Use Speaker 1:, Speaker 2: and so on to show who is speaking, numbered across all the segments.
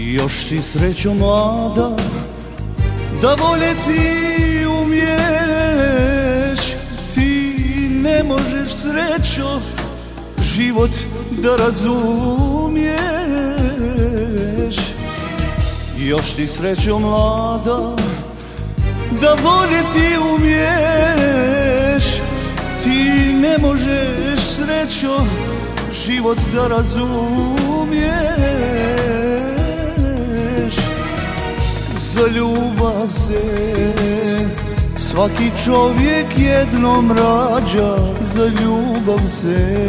Speaker 1: Još si srećo mlada, da voljeti umiješ. Ti ne možeš srećo život da razumiješ. Još si srećo mlada, da voljeti umiješ. Ti ne možeš srećo život da razumiješ. Za ljubav se svaki čovjek jednom rađa. Za ljubav se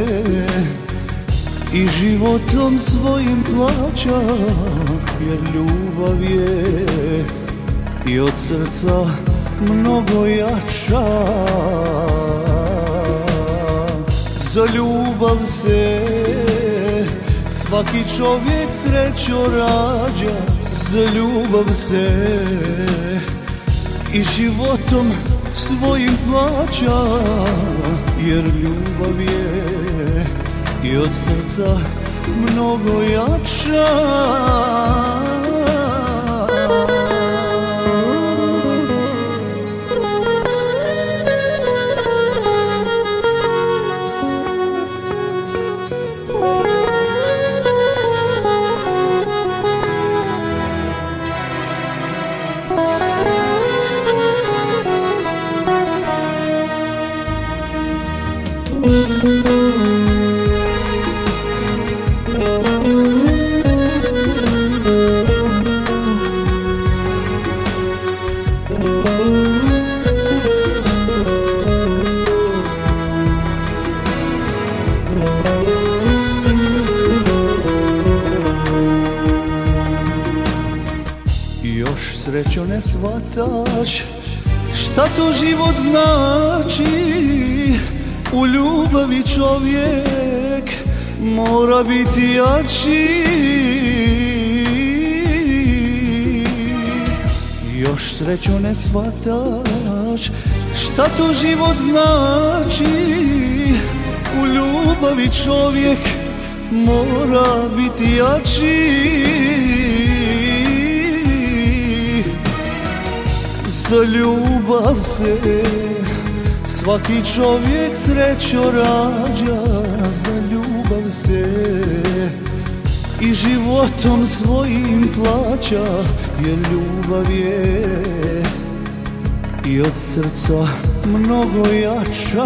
Speaker 1: i životom svojim plaća. Jer ljubav je i od srca mnogo jača. Za ljubav se svaki čovjek srećo rađa. Za ljubav se i životom svojim plaća. Jer ljubav je i od srca mnogo jača. Još srećo ne shvataš šta to život znači. U ljubavi čovjek mora biti jači. Još srećo ne shvataš šta to život znači. U ljubavi čovjek mora biti jači. Za ljubav se svaki čovjek srećo rađa. Za ljubav se i životom svojim plaća. Jer ljubav je i od srca mnogo jača.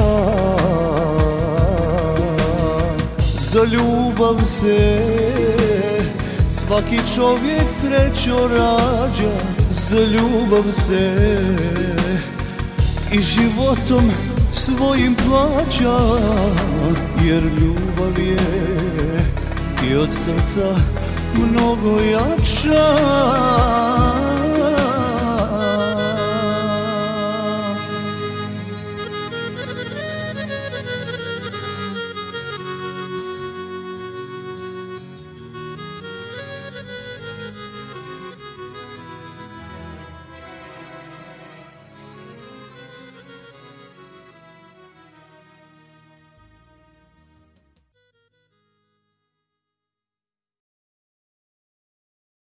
Speaker 1: Za ljubav se svaki čovjek srećo rađa. Za ljubav se i životom svojim plaća. Jer ljubav je i od srca mnogo jača.